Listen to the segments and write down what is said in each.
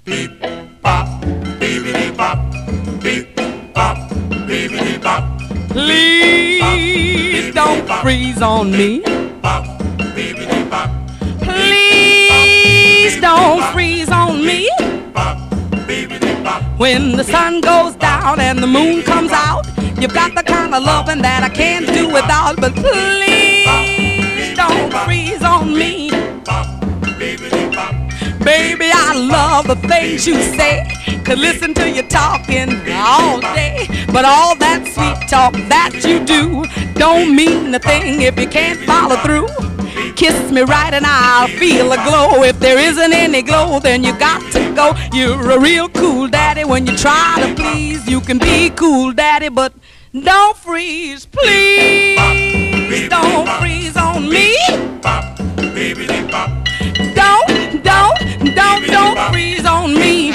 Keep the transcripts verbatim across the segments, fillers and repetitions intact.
beep, bop, beep, bop, beep, bop, beep, bop. Please don't freeze on me. Please don't freeze on me. When the sun goes down and the moon comes out, you've got the kind of loving that I can't do without. But please don't freeze on me. Baby, I love the things you say. Could listen to you talking all day. But all that sweet talk that you do don't mean a thing if you can't follow through. Kiss me right and I'll feel a glow. If there isn't any glow, then you got to go. You're a real cool daddy. When you try to please, you can be cool daddy, but don't freeze, please. Don't freeze on me. Don't, don't, don't, don't freeze on me.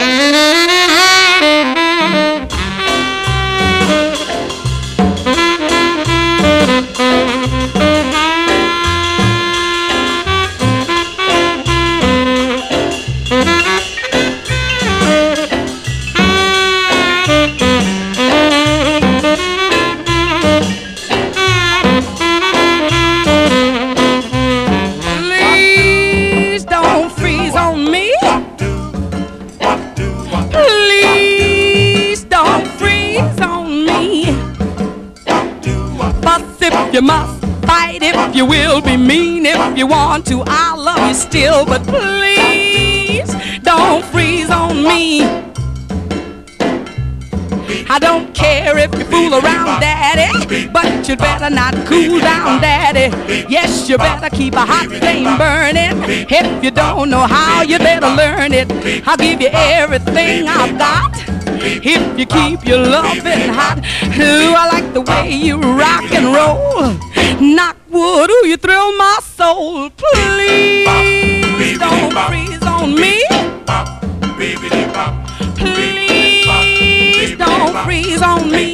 You must fight if you will, be mean if you want to. I love you still, but please don't freeze on me. I don't care if you fool around, daddy, but you better not cool down, daddy. Yes, you better keep a hot flame burning. If you don't know how, you better learn it. I'll give you everything I've got if you keep your loving hot. Ooh, I like the way you rock and roll. Knock wood, ooh, you thrill my soul. Please don't freeze on me. Please don't freeze on me.